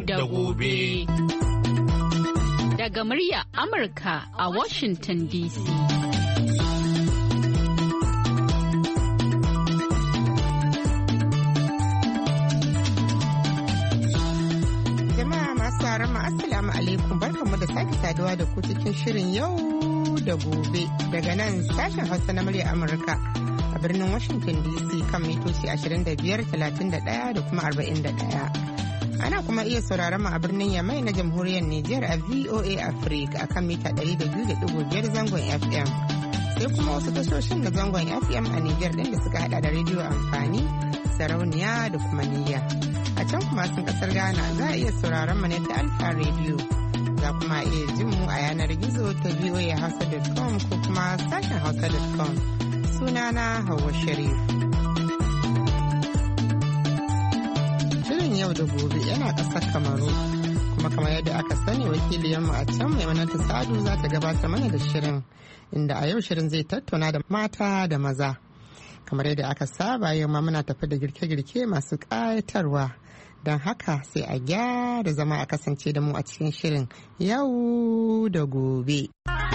da gobe. Daga muryar Amurka a Washington DC. Jama'a masu sauraron mu assalamu alaikum, barkanmu da sake saduwa da ku cikin shirin yau da gobe daga nan sashen Hausa na muryar Amurka a birnin Washington DC kan mitoci 25, 31 da kuma 41. Ana kuma iya sauraron mu a birnin Yamai na Jamhuriyar Nijar a VOA Africa akan mita 200.5 zangon FM. Sai kuma wasu tashoshin na zangon FM a Nijar din da suka hada da rediyo amfani, sarauniya da kuma niyya. A can kuma sun kasar Ghana za a iya sauraron mu ne ta Alfa Radio. Za kuma iya jin mu a yanar gizo ta voahausa.com ko kuma sashen hausa.com. Sunana Hauwa Sharif. Shirin yau da gobe yana ƙasar Kamaru, kuma kamar yadda aka sani wakiliyarmu a can Maimunatu Sadu za ta gabatar mana da shirin, inda a yau shirin zai tattauna da mata da maza. Kamar yadda aka saba yau ma muna tafi da girke-girke masu ƙayatarwa, don haka sai a gyara zama a kasance da mu a cikin shirin yau da gobe.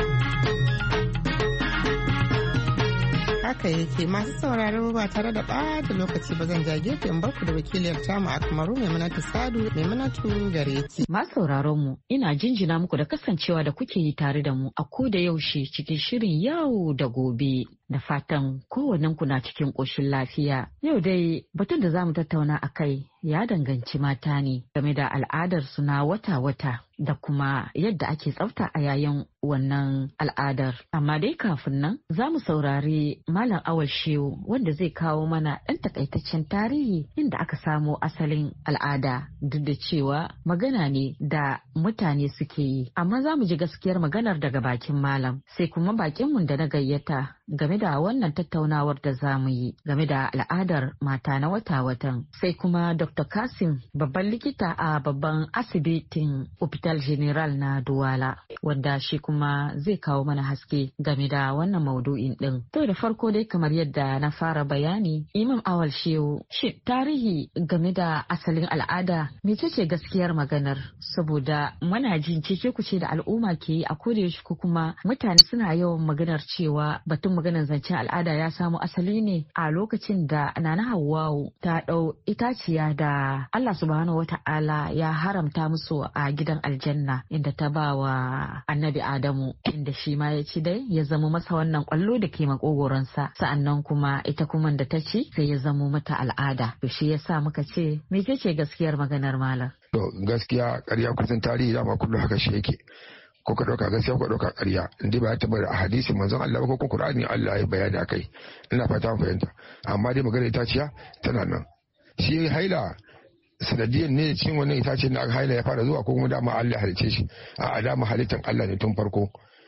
Haka yake masu sauraro ba tare da ɓata lokaci ba zan jage in barku da wakiliyar tamu a Kamaru Maimunatu Sadu. Maimunatu gare ki. Masu sauraron mu ina jinjina muku da kasancewa da kuke yi tare da mu a ko da yaushe cikin shirin yau da gobe. Da fatan kowannen ku na cikin ƙoshin lafiya. Yau dai batun da za mu tattauna a kai ya danganci mata ne game da al'adar su na wata-wata da kuma yadda ake tsafta a yayin wannan al'adar. Amma dai kafin nan za mu saurari Malam Awal Shehu wanda zai kawo mana ɗan takaitaccen tarihi inda aka samo asalin al'ada, duk da cewa magana ne da mutane suke yi. Amma za mu ji gaskiyar maganar daga bakin malam, sai kuma bakinmu da na gayyata game da wannan tattaunawar da za mu yi game da al'adar mata na wata-watan. Sai kuma Dr. Kasim, babban likita a babban asibitin Hospital General na Douala, wanda shi kuma zai kawo mana haske game da wannan maudu'in din. To da farko dai kamar yadda na fara bayani, Imam Awal Shehu, shi tarihi game da asalin al'ada mecece gaskiyar maganar, saboda muna jin cece kuce da al'umma ke yi a kodayaushe, ko kuma mutane suna yawan maganar cewa batun maganar zancen al'ada ya samo asali ne a lokacin da Nana Hawwa'u ta ɗau itaciya da Allah subhanahu wata'ala ya haramta musu a gidan aljanna, inda ta ba wa annabi Adamu, inda shi ma ya ci dai ya zama masa wannan kwallo da ke makogoronsa, sa'annan kuma ita kuma da ta ci sai ya zamo mata al'ada. To shi yasa muka ce mecece gaskiyar maganar malam? To gaskiya ƙarya kusan tarihi dama kullum haka shi yake. Ko ka ɗauka gaskiya ko ɗauka ƙarya, inda ba ya tabbata a hadisi manzon Allah ko Qur'ani Allah ya bayani akai. Ina fata mun fahimta. Amma dai magana itaciya tana nan. Shi haila sanadiyan ne cikin wannan itacen da aka haila ya fara zuwa, ko kuma dama Allah ya halice shi? A dama halittan Allah ne tun farko.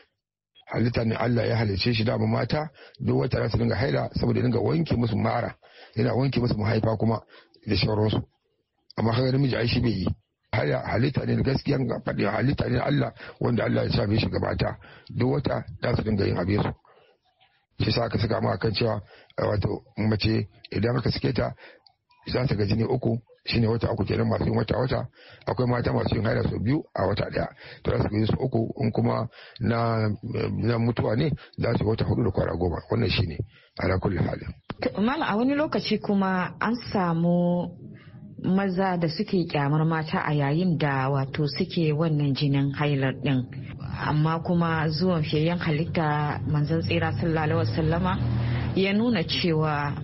Halitta ne Allah ya halice shi, dama mata duk wata za su dinga haila saboda dinga wanke musu mara, yana wanke musu mahaifa kuma da sauransu. Amma kaga namiji ai shi bai yi. Halitta ne da gaskiya faɗi, halitta ne Allah wanda Allah ya same shi gabata duk wata za su dinga yin abin su. Shi sa aka saka ma kan cewa wato mace idan aka sake ta za ta ga jini uku, shine wata uku kenan masu yin wata. Akwai mata masu yin haila sau 2 a wata daya, to za su yi su 3. In kuma na mutuwa ne za su yi wata 4 da kwana 10. Wannan shine ala kulli halin. Malam, a wani lokaci kuma an samu maza da suke kyamar mata a yayin da wato suke wannan jinin hailar din, amma kuma zuwan fiyayyen halitta manzon tsira sallallahu alaihi wasallama ya nuna cewa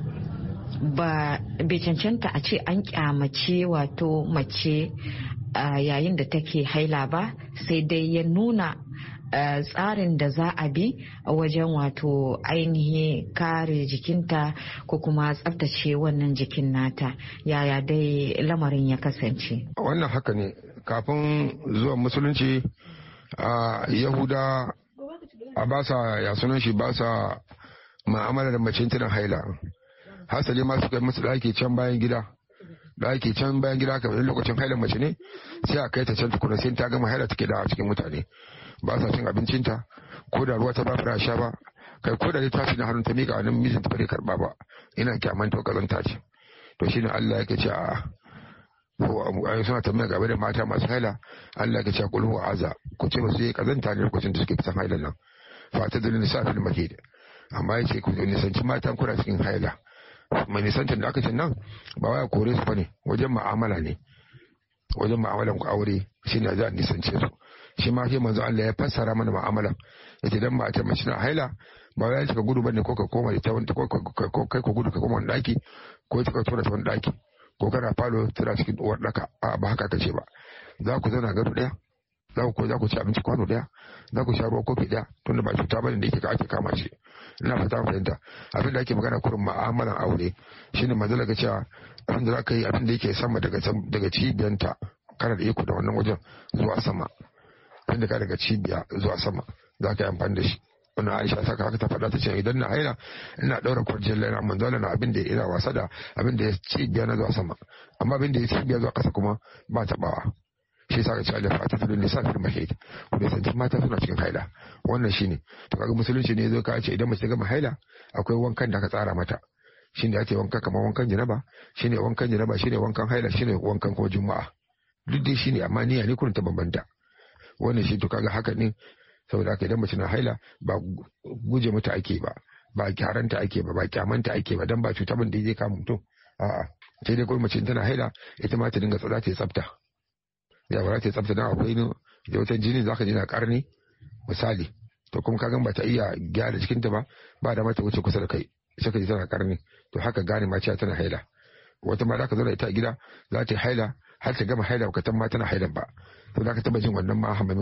bai cancanta a ce an kyamace wato mace yayin da take haila ba, sai dai ya nuna tsarin da za a bi wajen wato ainihin kare jikinta ko kuma tsaftace wannan jikin nata. Yaya dai lamarin ya kasance? Wannan haka ne. Kafin zuwan musulunci Yahuda ba sa ma'amala da mace tana haila. Hasali ma suka yi musu ɗaki can bayan gida. Kamar lokacin hailar mace ne sai a kai ta can tukuna, sai ta gama haila take da cikin mutane. Ba sa cin abincinta, ko da ruwa ta ba fara sha ba, kai ko da littafi na hannun ta mika a nan mijinta ba zai karba ba, ina kyaman ta kazanta ce. To shine Allah yake ce a suna tambaya game da mata masu haila Allah ya ce qul huwa aza ku ce musu kazanta ne lokacin da suke fitan hailan nan fa ta dalilin safil mahid amma yace ku nisanci matan kuna cikin haila mai nisantar da aka ce nan ba waya kore su bane wajen mu'amala ne wajen mu'amalan ku aure shine za a nisance su shi ma sai manzo Allah ya fassara mana mu'amalan yace dan mata mace na haila ba wai ka gudu bane ko ka koma da ta wanda ko kai ko gudu ka koma wani daki ko ka tura ta wani daki ko kana falo tura cikin uwar daka a ba haka kace ba za ku zauna gado daya za ku ci abinci kwano daya za ku sha ruwa kofi daya tunda ba cuta bane da yake ake kama shi ina fata fahimta abin da ake magana kurin mu'amalan aure shine manzala ga cewa abin da zaka yi abin da yake sama daga cibiyanta kana da iko da wannan wajen zuwa sama abin da ka daga cibiya zuwa sama za ka yi amfani da shi wannan Aisha saka haka ta faɗa ta ce idan na haila ina ɗaura kwarjin laina manzala na abin da ina wasa da abin da ya cibiya na zuwa sama amma abin da ya cibiya zuwa ƙasa kuma ba taɓawa shi sa ka ci alifa ta tudun lissafin mahid kuma sanci mata suna cikin haila wannan shine to kaga musulunci ne zo ka ce idan mace gama haila akwai wankan da aka tsara mata shine ake wanka kamar wankan janaba shine wankan haila shine wankan ko juma'a duk dai shine amma niyya ne kurin ta bambanta wannan shi to kaga haka ne saboda haka idan mace na haila ba guje mata ake ba kyaranta ake ba kyamanta ake ba dan ba cuta ban da zai kama mutum a'a sai dai kuma mace tana haila ita ma ta dinga tsada ta tsafta ya ba ta tsafta dan akwai ne da wata jini zaka ji na karni misali to kuma kagan ba ta iya gyara jikinta ba da mata wuce kusa da kai sai ka ji tana karni to haka gane ma cewa tana haila wata ma zaka zo da ita a gida za ta haila har ta gama haila ka ma tana hailan ba to za ka taba jin wannan ma hamamin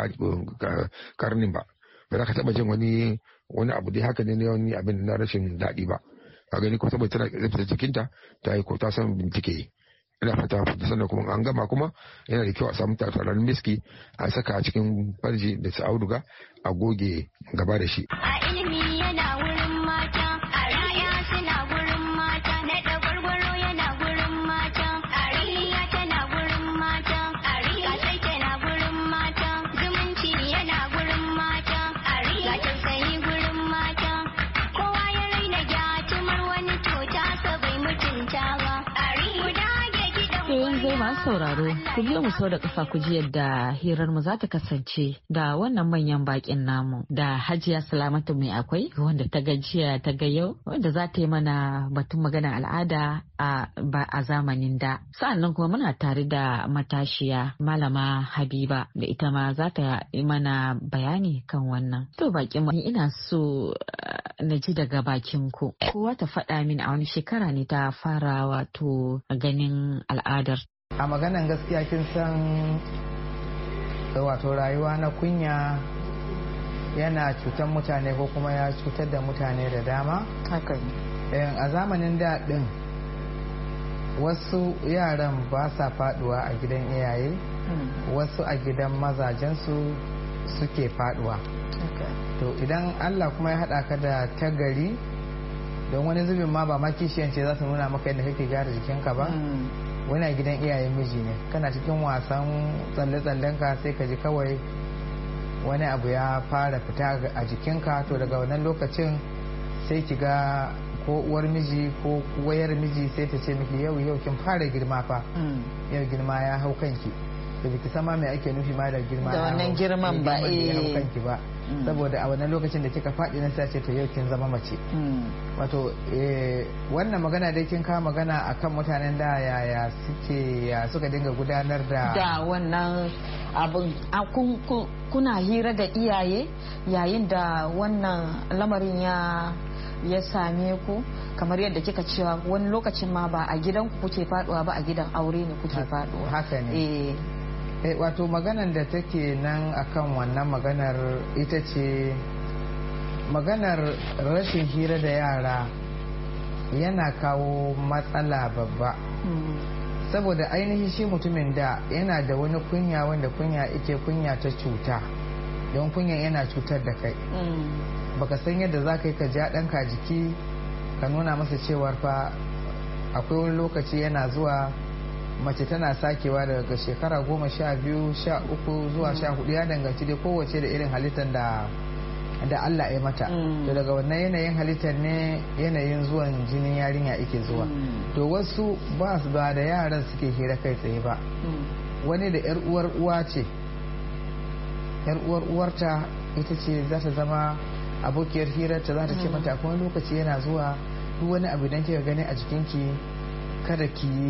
karnin ba za ka taba jin wani abu dai haka ne wani abin na rashin daɗi ba a gani ko saboda tana tsafta jikinta ta yi ko ta san bincike ina fata sannan kuma an gama kuma yana da kyau a samu tattalan miski a saka a cikin farji da su auduga a goge gaba da shi a ilimi yana wurin mata a raya suna wurin mata na dagwargwaro yana wurin mata a riya tana wurin mata a riya sai tana wurin mata zumunci yana wurin mata a riya tausayi wurin mata kowa ya raina gyatumar wani tota sa bai mutunta ba a riya yanzu masu sauraro ku biyo mu sau da kafa ku ji yadda hirar mu za ta kasance da wannan manyan bakin namu da Hajiya Salamatu mai akwai wanda ta gajiya ta ga yau wanda za ta yi mana batun maganar al'ada a zamanin da sa'annan kuma muna tare da matashiya Malama Habiba da ita ma za ta yi mana bayani kan wannan to bakin mu ina so na ji daga bakin ku kowa ta faɗa min a wani shekara ne ta fara wato ganin al'adar. A maganan gaskiya kin san wato rayuwa na kunya yana cutar mutane ko kuma ya cutar da mutane da dama. Haka a zamanin daɗin wasu yaran ba sa faduwa a gidan iyaye wasu a gidan mazajensu suke faduwa. To idan Allah kuma ya haɗa ka da tagari don wani zubin ma ba ma kishiyance za su nuna maka yadda kake gyara jikinka ba wani a gidan iyayen miji ne kana cikin wasan tsalle-tsallen ka sai ka ji kawai wani abu ya fara fita a jikinka to daga wannan lokacin sai ki ga ko uwar miji ko wayar miji sai ta ce miki yau kin fara girma fa yau girma ya hau kanki da biki sama mai ake nufi ma da girma da wannan girman ba ya hau kanki ba saboda a wannan lokacin da kika faɗi na sace to yau kin zama mace wato wannan magana dai kin kawo magana akan mutanen da yaya suka dinga gudanar da wannan abin kuna hira da iyaye yayin da wannan lamarin ya same ku kamar yadda kika cewa wani lokacin ma ba a gidan ku kuke faduwa ba a gidan aure ne kuke faduwa haka ne wato maganar da take nan akan wannan maganar ita ce maganar rashin hira da yara yana kawo matsala babba saboda ainihin shi mutumin da yana da wani kunya wanda kunya ike kunya ta cuta don kunya yana cutar da kai baka san yadda za ka yi ka ja ɗanka jiki ka nuna masa cewar fa akwai wani lokaci yana zuwa mace tana sakewa daga shekara 12, 13 zuwa 14 ya danganci dai kowace da irin halittar da da Allah ya mata. To daga wannan yanayin halittar ne yanayin zuwan jinin yarinya yake zuwa. To wasu ba su ba da yaran suke hira kai tsaye ba. Wani da yar uwar uwa ce, yar uwar uwarta ita ce za ta zama abokiyar hirarta, za ta ce mata akwai lokaci yana zuwa duk wani abu idan kika gani a jikinki kada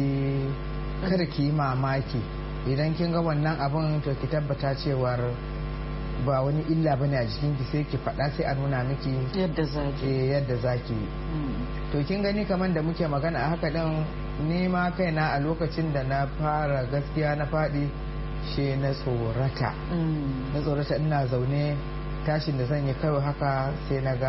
ki yi mamaki, idan kin ga wannan abun to ki tabbata cewar ba wani illa bane a jikinki, sai ki faɗa sai a nuna miki yadda zaki. To kin gani kamar da muke magana a haka din, ni ma kaina a lokacin da na fara gaskiya na faɗi she na tsorata. Na tsorata ina zaune, tashin da zan yi kawai haka sai na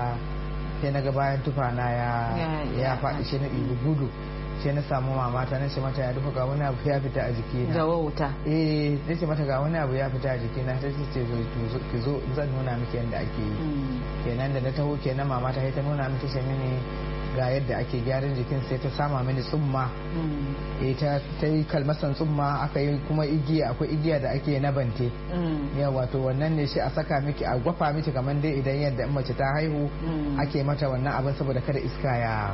ga bayan tufana ya faɗi, shi na ilu gudu, sai na samu mamata na ce mata ya duka ga wani abu ya fita a jikina. Da wauta. Na ce mata ga wani abu ya fita a jikina, ta ce ki zo zan nuna miki yadda ake yi. Kenan da na taho kenan mamata sai ta nuna miki ce mini ga yadda ake gyaran jikin, sai ta sama mini tsumma. Ta yi kalmasan tsumma, aka yi kuma igiya, akwai igiya da ake na bante. Ya wato wannan ne shi a saka miki a gwafa miki kamar dai idan yadda in mace ta haihu ake mata wannan abin saboda kada iska ya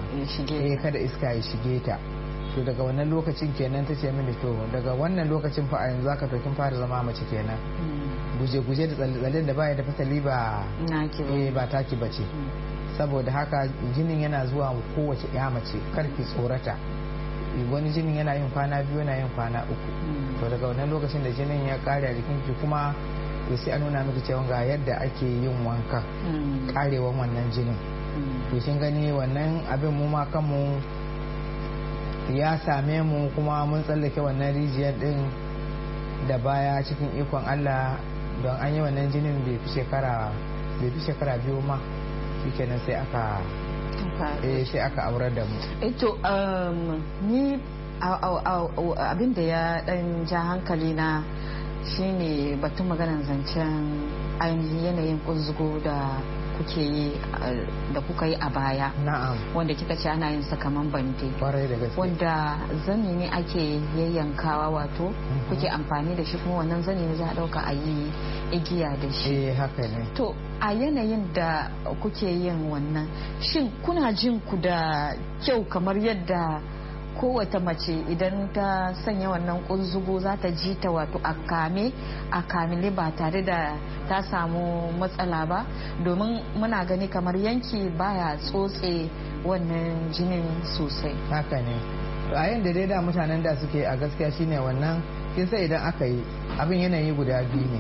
shige ta. To daga wannan lokacin kenan ta ce mini to daga wannan lokacin fa a yanzu aka to kin fara zama mace kenan. Guje-guje da tsalle-tsallen da baya da fasali ba taki bace. Saboda haka jinin yana zuwa kowace ya mace, karki tsorata. Wani jinin yana yin kwana 2, yana yin kwana 3. To daga wannan lokacin da jinin ya kare a jikinki kuma to sai a nuna miki cewa ga yadda ake yin wanka karewan wannan jinin. To kin gani wannan abin mu ma kanmu ya same mu kuma mun tsallake wannan rijiyar din da baya cikin ikon Allah, don an yi wannan jinin bai fi shekara 2 ma. Kenan sai aka aurar da mu. Ni abin da ya dan ja hankali na shine batun maganar zancen ainihin yanayin kunzugo da kuke yi da kuka yi a baya. Na'am. Wanda kika ce ana yin sa kaman bante. Kwarai da gaske. Wanda zani ne ake yayyankawa wato kuke amfani da shi, kuma wannan zani ne za a dauka a yi igiya da shi. Haka ne. To a yanayin da kuke yin wannan, shin kuna jin ku da kyau kamar yadda kowace mace idan ta sanya wannan kunzugu za ta ji ta wato a kamile ba tare da ta samu matsala ba? Domin muna gani kamar yanki baya tsotse wannan jinin sosai. Haka ne. To a yanda dai da mutanen da suke a gaskiya shine wannan, kin sai idan aka yi abin yanayi guda biyu ne.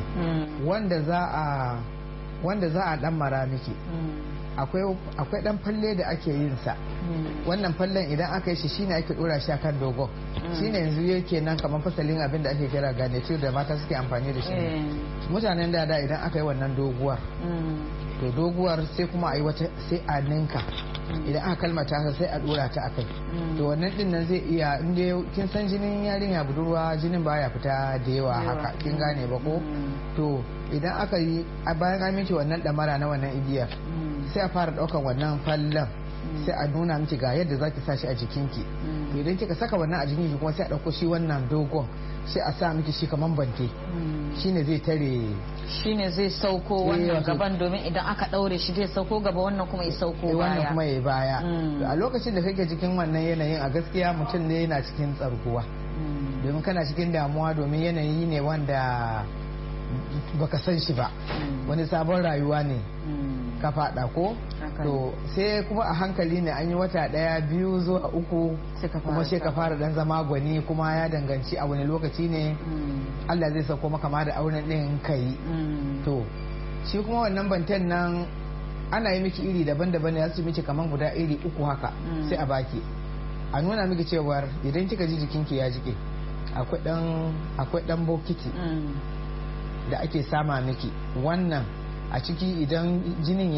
Wanda za a dan mara miki. Akwai dan falle da ake yin sa. Wannan fallen idan aka yi shi shine ake dora shi akan dogon. Shine yanzu yake nan kamar fasalin abin da ake kira garniture da mata suke amfani da shi. Mutanen da idan aka yi wannan doguwar, to doguwar sai kuma a yi wata sai a ninka. Idan aka kalmata ta sai a dora ta akai. To wannan din nan zai iya, inda kin san jinin yarinya budurwa jinin baya fita da yawa haka, kin gane ba ko? To idan aka yi bayan an miki wannan damara na wannan igiyar, sai a fara daukan wannan fallan sai a nuna miki ga yadda zaki sa shi a jikinki. To idan kika saka wannan a jikinki kuma sai a dauko shi wannan dogon sai a sa miki shi kaman bante. Shine zai tare, shine zai sauko wannan gaban, domin idan aka daure shi zai sauko gaba, wannan kuma ya sauko baya. Wannan kuma ya baya. A lokacin da kake cikin wannan yanayin a gaskiya mutum ne yana cikin tsarguwa. Domin kana cikin damuwa, domin yanayi ne wanda baka san shi ba, wani sabon rayuwa ne ka fada ko. To sai kuma a hankali ne an yi wata 1, 2 zuwa 3 kuma sai ka fara dan zama gwani, kuma ya danganci a wani lokaci ne Allah zai sauko maka ma da auren din kai. To shi kuma wannan bantan nan ana yi miki iri daban-daban ne, za su miki kaman guda iri 3 haka. Sai a baki a nuna miki cewar idan kika ji jikinki ya jike akwai dan bokiti da ake sama miki wannan a ciki. Idan jinin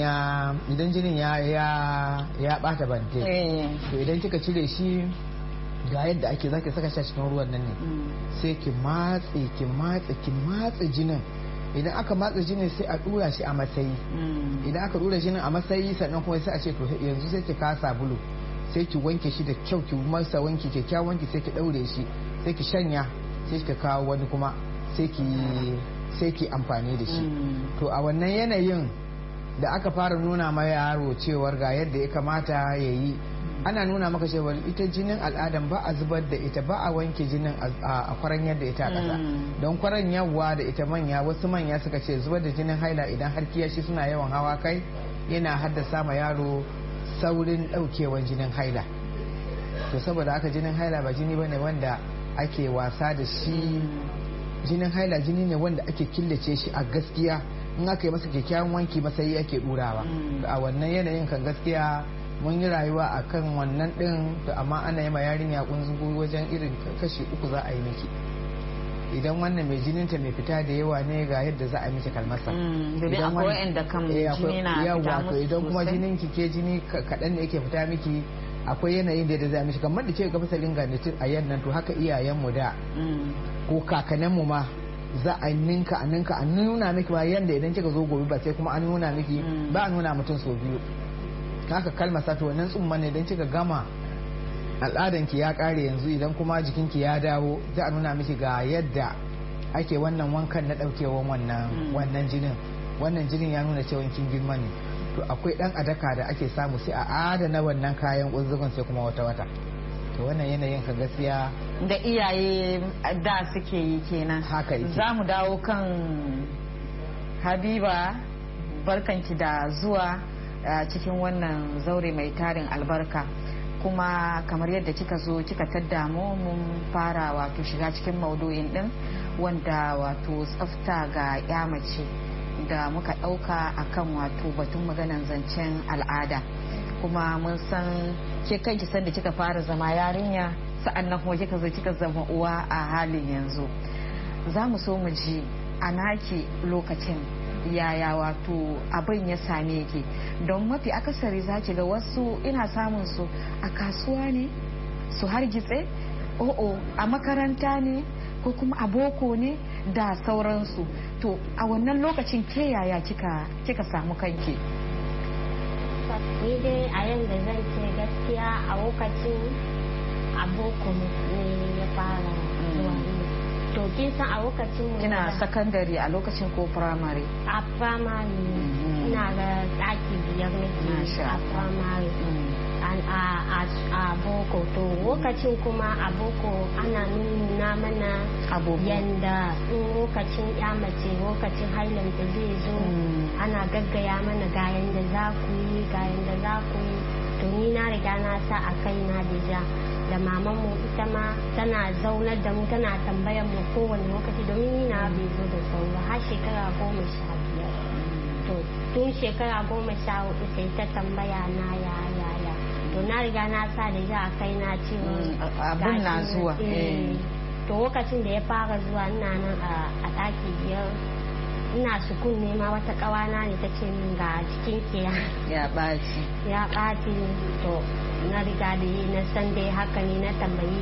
ya bata bante, to idan kika cire shi ga yadda ake zaki saka shi cikin ruwan nan ne, sai ki matse jinin. Idan aka matse jinin sai a dura shi a matsayi. Idan aka dura jinin a matsayi, sannan kuma sai a ce to yanzu sai ki ka sabulu, sai ki wanke shi da kyau, ki masa wanki kyakkyawan wanki, sai ki daure shi, sai ki shanya, sai ki kawo wani kuma sai ki amfani da shi. To a wannan yanayin da aka fara nuna ma yaro cewar ga yadda ya kamata ya yi, ana nuna maka cewar ita jinin al'adan ba a zubar da ita, ba a wanke jinin a kwaran yadda ita a ƙasa. Don kwaran yawa da ita manya, wasu manya suka ce zubar da jinin haila idan har kiyashi suna yawan hawa kai yana haddasa ma yaro saurin ɗaukewan jinin haila. To saboda haka jinin haila ba jini bane wanda ake wasa da shi. Jinin haila jini ne wanda ake killace shi a gaskiya, in aka yi masa kyakkyawan wanki masayi ake ɗurawa. A wannan yanayin kan gaskiya mun yi rayuwa a kan wannan ɗin, to amma ana yi ma yarinya kunzugu wajen irin kashi 3 za a yi miki. Idan wannan mai jininta mai fita da yawa ne ga yadda za a miki kalmasa. Domin akwai wa'anda kan jini na fita musu. Idan kuma jinin ki ke jini kaɗan ne yake fita miki, akwai yanayin da za a miki, kamar da ke ga fasalin ganitin a yannan, to haka iyayenmu da ko kakanninmu ma za a ninka a nuna miki ma yanda idan kika zo gobe ba sai kuma an nuna miki ba a nuna mutum sau biyu. Haka kalmasa to wannan tsumma ne idan kika gama al'adanki ya kare yanzu, idan kuma jikinki ya dawo za a nuna miki ga yadda ake wannan wankan na daukewan wannan jinin. Wannan jinin ya nuna cewa kin girma ne. To akwai dan adaka da ake samu sai a adana wannan kayan kunzugun sai kuma wata. To wannan yanayin ka gaskiya da iyaye da suke yi kenan. Haka yake. Za mu dawo kan Habiba, barkanki da zuwa cikin wannan zaure mai tarin albarka. Kuma kamar yadda kika zo kika tadda mu mun fara wato shiga cikin maudu'in din wanda wato tsafta ga ya mace da muka dauka akan wato batun maganan zancen al'ada. Kuma mun san ke kanki san da kika fara zama yarinya, sa'annan kuma kika zo kika zama uwa a halin yanzu. Za mu so mu ji a naki lokacin yaya wato abin ya same ki, don mafi akasari za ki ga wasu ina samun su a kasuwa ne su hargitse, a makaranta ne ko kuma a boko ne da sauransu. To a wannan lokacin ke yaya kika samu kanki? Ni dai a yanda zan ce gaskiya a lokacin a boko ne ya fara zuwa. To kin san a lokacin kina sakandare a lokacin ko primary? A primary ina da ɗaki 5 nake a primary. A boko to lokacin kuma a boko ana nuna mana yanda lokacin ya mace lokacin hailanta zai zo ana gaggaya mana ga yanda za ku yi ga yanda za ku yi. To ni na riga na sa a kaina da mamanmu ita ma tana zaunar da mu tana tambayar mu kowane lokaci, domin ni na bai zo da sauri har shekara 15. To tun shekara 14 sai ta tambaya na ya to na riga na sa da a kai na cewa abin na zuwa. To lokacin da ya fara zuwa ina nan a ɗaki 5 ina sukun nema wata kawana ne ta ce min ga cikin ke ya ɓaci. To na riga da yi na san dai haka ne, na tambayi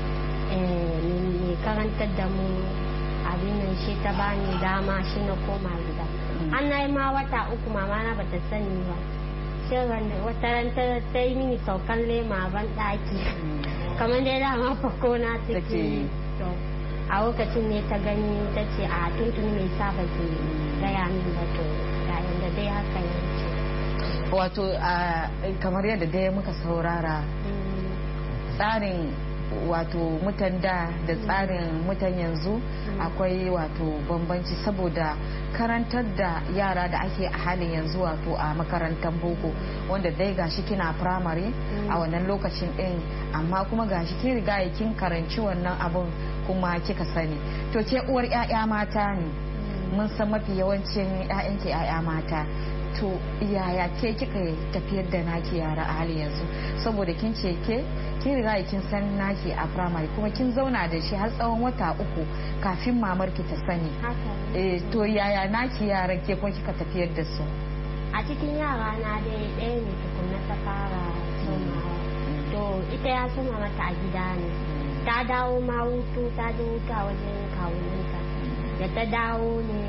mai karantar da mu abin nan shi ta bani dama shi na koma gida. An na yi ma wata 3 mama na bata sani ba. Wata ran ta yi mini saukan lema ban ɗaki kamar dai dama fako na take. A lokacin ne ta gani ta ce a tuntuni mai sa ba ke gaya min ba, to yayin da dai haka yanzu. Wato kamar yadda dai muka saurara tsarin wato mutan da tsarin mutan yanzu akwai wato bambanci, saboda karantar da yara da ake a halin yanzu wato a makarantar boko wanda dai gashi kina primary a wannan lokacin din, amma kuma gashi kin riga kin karanci wannan abun kuma kika sani. To ke uwar 'ya'ya mata ne, mun san mafi yawancin 'ya'yanki 'ya'ya mata. To yaya ke kika tafiyar da naki yara a hali yanzu, saboda kin ce kin riga kin san naki a primary kuma kin zauna da shi har tsawon wata 3 kafin mamar ki ta sani. To yaya naki yaran ke kuma kika tafiyar da su? A cikin yara na dai ɗaya ne tukunna ta fara somawa. To ita ya soma mata a gida ne, ta dawo ma hutu, ta je hutu a wajen kawuninta. Da ta dawo ne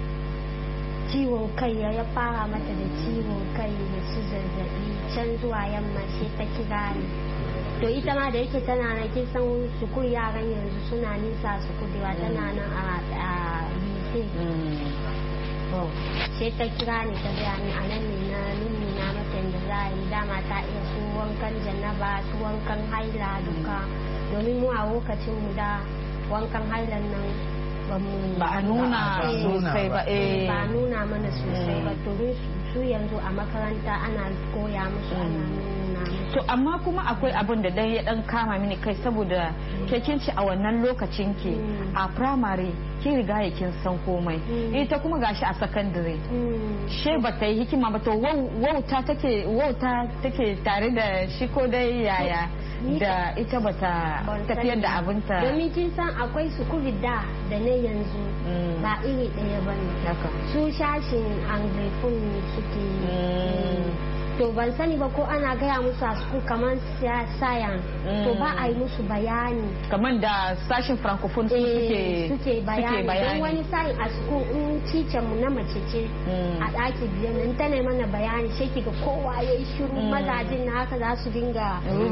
ciwon kai ya fara mata da ciwon kai da su zazzabi, can zuwa yamma sai ta kira ni. To ita ma da yake tana na kin san sukur yaran yanzu suna nisa su kudewa, tana nan a lise. sai ta kira ni ta gaya ni a nan ne na nuna mata da za a yi dama ta iya su wankan janaba su wankan haila duka domin mu a lokacin mu da wankan hailan nan ba a nuna sosai ba ba a nuna mana sosai ba to su yanzu a makaranta ana koya musu ana nuna musu. To amma kuma akwai abin da ya dan kama mini kai saboda kin ci a wannan lokacin ki a primary kin riga kin san komai ita kuma gashi a secondary she ba ta yi hikima ba to wauta take tare da shi ko dai yaya da ita bata tafiyar da abinta. Domin kin san akwai sukuri da na yanzu ba iri ɗaya ba ne. Su shashin anglophone suke to ban sani ba ko ana gaya musu a suku kamar sayan to ba a yi musu bayani kamar da sashin francophone suke bayani don wani sa'in a suku in cice mu na mace ce a ɗaki biyar nan ta mana bayani sai kiga kowa ya yi shiru mazajin na haka za su dinga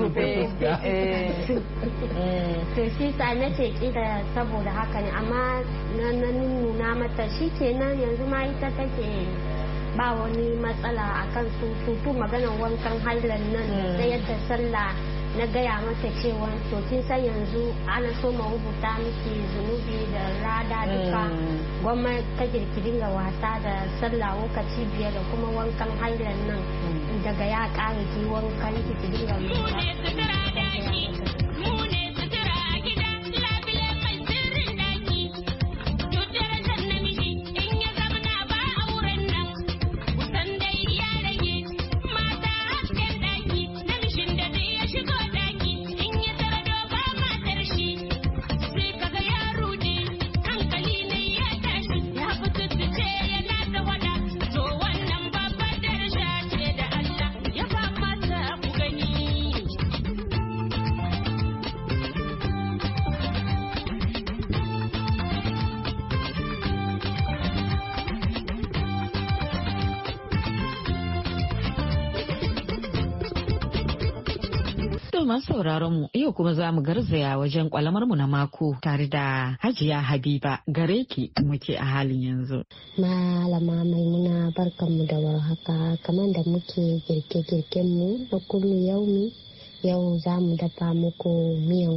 to shi sa na ce kila saboda haka ne amma na nuna mata shi kenan yanzu ma ita take ba wani matsala a kan su maganar wankan hailan nan da yadda sallah na gaya mata cewa to kin san yanzu ana so ma rubuta miki zunubi da rada duka gwamma ta kirkirin ga wasa da sallah lokaci biyar da kuma wankan hailan nan daga ya kare ki wankan ki dinga masu sauraron mu yau kuma za mu garzaya wajen kwalamar mu na mako tare da Hajiya Habiba gare ki muke a halin yanzu. Malama Maimuna barkanmu da warhaka kamar da muke girke-girken mu na kullu yaumi yau za mu dafa muku miyan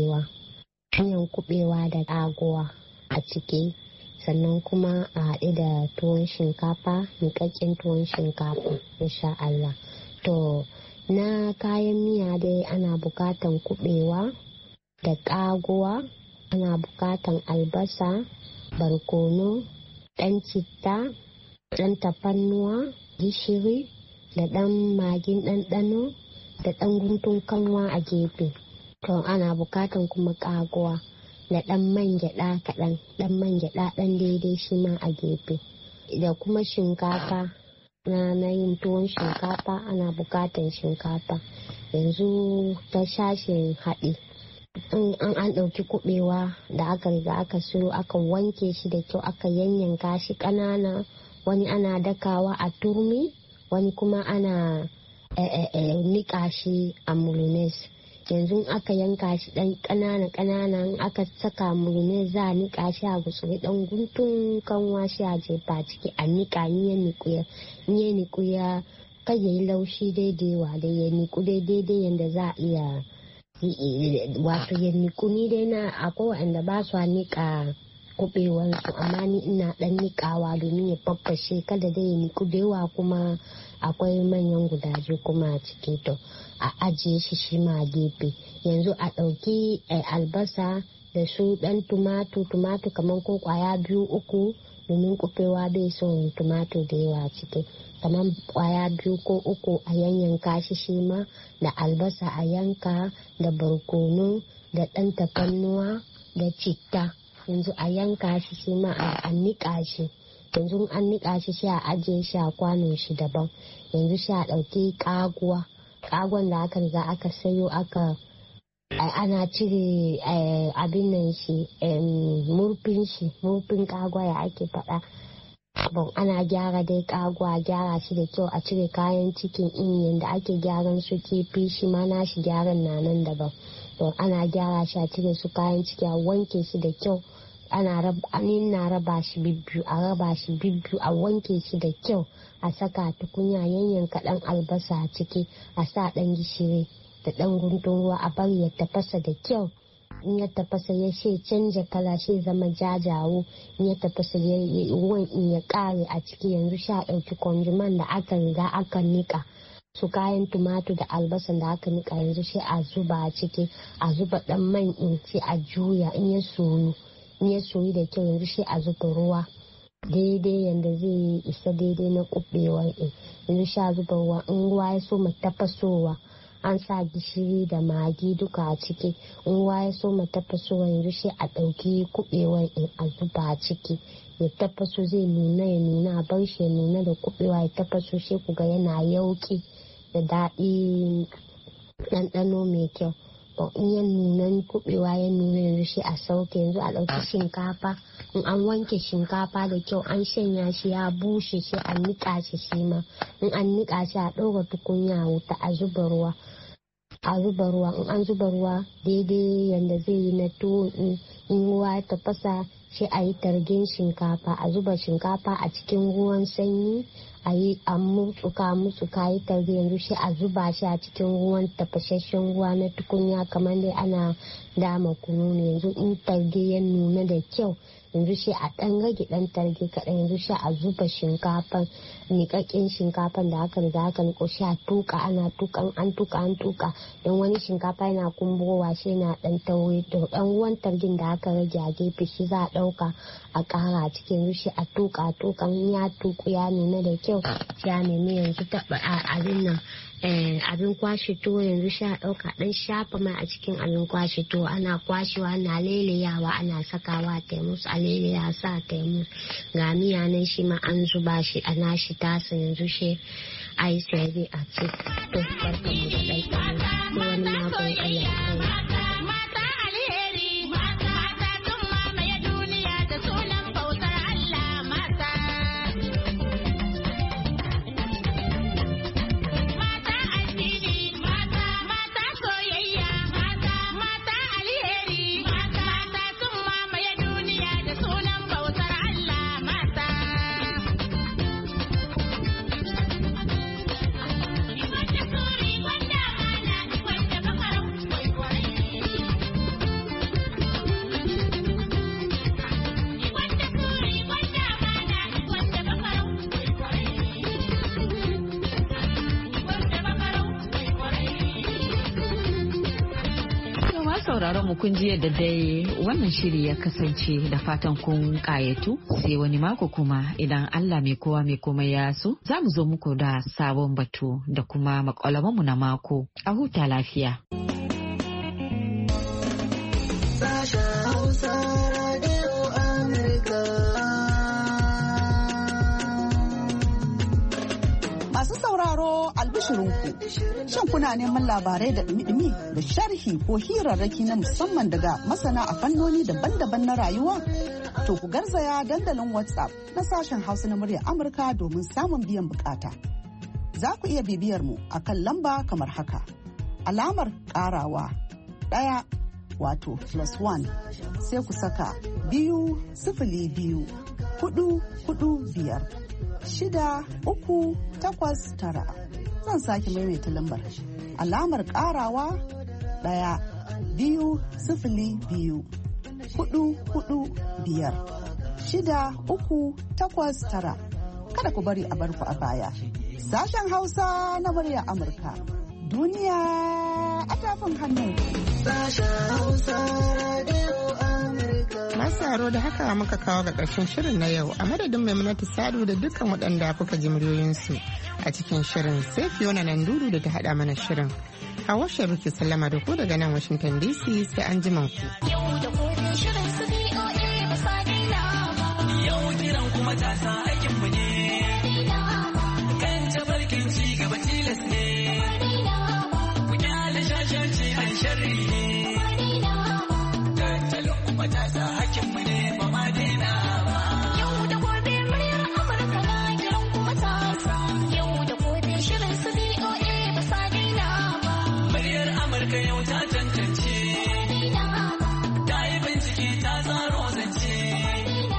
kubewa da aguwa a ciki sannan kuma a haɗe da tuwon shinkafa niƙaƙƙen tuwon shinkafa insha Allah. To na kayan miya dai ana bukatan kubewa da kaguwa ana bukatan albasa barkono dan citta dan tafannuwa gishiri da dan magin ɗanɗano da dan guntun kanwa a gefe. To ana bukatan kuma kaguwa da dan man gyaɗa kaɗan dan man gyaɗa dan daidai shi ma a gefe da kuma shinkafa na yin tuwon shinkafa ana bukatan shinkafa yanzu ta shashin haɗi an ɗauki kuɓewa da aka riga aka siyo aka wanke shi da kyau aka yanyanka shi ƙanana wani ana dakawa a turmi wani kuma ana niƙa shi a mulunes yanzu aka yanka shi ɗan ƙanana aka saka mulunes za a niƙa shi a gutsuri ɗan guntun kanwa shi a jefa ciki a niƙa in ya niƙu ya kai ya yi laushi daidai da ya niƙu daidai yadda za a iya wato ya niƙu ni dai na akwai waɗanda ba su niƙa kuɓewansu amma ni ina ɗan niƙawa domin ya faffashe kada dai ya niƙu da yawa kuma akwai manyan gudaje kuma a ciki to a ajiye shi ma gefe yanzu a ɗauki albasa da su ɗan tumato kamar ko kwaya 2-3 domin kuɓewa bai son tumato da yawa ciki kamar kwaya 2 ko 3 a yanyanka shi ma da albasa a yanka da barkono da ɗan tafannuwa da citta yanzu a yanka shi ma a niƙa shi yanzu an niƙa shi a ajiye shi a kwanon shi daban yanzu shi a ɗauki kagon da aka riga aka sayo aka ana cire abin nan shi murfin kagwa ya ake faɗa bon ana gyara dai kagwa gyara shi da kyau a cire kayan cikin yadda ake gyaran su kifi shi ma na shi gyaran na nan daban don ana gyara shi a cire su kayan ciki a wanke shi da kyau na raba shi bibbiyu a wanke shi da kyau a saka tukunya yanyanka dan albasa a ciki a sa dan gishiri da dan guntun ruwa a bari ya tafasa da kyau. In ya tafasa ya canja kala shi zama jajawo. In ya tafasa ruwan in ya kare a ciki yanzu sha ɗauki konjuman da aka riga aka nika su kayan tumatur da albasan da aka nika yanzu sai a zuba a ciki a zuba dan man in sai a juya in ya soyu da kyau yanzu sai a zuba ruwa daidai yanda zai isa daidai na kubewa yanzu sha zuba ruwa in ruwa ya so tafasowa an sa gishiri da magi duka a ciki in ruwa ya so tafasowa yanzu sai a ɗauki kubewan a zuba a ciki ya tafaso zai nuna a bar shi ya nuna da kubewa ya tafaso sai ku ga yana yauki da daɗi ɗanɗano mai kyau. In ya nuna kubewa ya nuna yanzu shi a sauke yanzu a ɗauki shinkafa in an wanke shinkafa da kyau an shanya shi ya bushe shi a niƙa shi ma in an niƙa shi a ɗaura tukunya wuta a zuba ruwa in an zuba ruwa daidai yanda zai yi na tuwo in ruwa ya tafasa sai a yi targen shinkafa a zuba shinkafa a cikin ruwan sanyi a mutsuka yi targe yanzu sai a zuba shi a cikin ruwan tafashashen ruwa na tukunya kamar dai ana dama kunu ne yanzu in targe ya nuna da kyau yanzu sai a dan rage dan targe kaɗan yanzu sai a zuba shinkafan niƙaƙƙen shinkafan da aka riga aka niko sai a tuka an tuka don wani shinkafa yana kumburowa sai na dan tauri to dan ruwan targin da aka rage a gefe shi za a ɗauka a ƙara a cikin yanzu sai a tuka ya tuku ya nuna da kyau ya nemi yanzu taɓa abin nan abin kwashe tuwo yanzu sha ɗauka ɗan shafa mai a cikin abin kwashe tuwo ana kwashewa ana leleyawa ana sakawa taimus a leleya sa taimus ga miya nan shi ma an zuba shi a nashi tasa yanzu shi a yi sai a ce to barka mu da ɗan sai wani makon Allah sauraron mu kun ji yadda dai wannan shiri ya kasance da fatan kun kayatu sai wani mako kuma idan Allah mai kowa mai komai ya so za mu zo muku da sabon batu da kuma makwalamanmu na mako a huta lafiya. Masu sauraro albishirinku, shin kuna neman labarai da ɗumi-ɗumi da sharhi ko hirarraki na musamman daga masana a fannoni daban-daban na rayuwa? To ku garzaya dandalin WhatsApp na sashen Hausa na muryar Amurka domin samun biyan bukata. Za ku iya bibiyar mu a kan lamba kamar haka. Alamar ƙarawa 1 wato +1 sai ku saka 2 0 2 4 4 5 6-3-8-9. Zan sake maimaita lambar. Alamar ƙarawa 1 2 0 2 4 4 5 6-3-8-9. Kada ku bari a barku a baya. Sashen Hausa na murya Amurka. Duniya a tafin hannu. Sashen Hausa Radio Masu haro da haka muka kawo ga ƙarshen shirin na yau a madadin Maimunatu Sadu da dukkan waɗanda kuka ji muryoyinsu a cikin shirin sai Fiona Nanduru da ta haɗa mana shirin. Hawa Sharuki sallama da ku daga nan Washington DC sai an ji ku. Yau da gobe shirin su BOA ba sa daina ba. Yau kiran kuma ta sa aikin mu ne.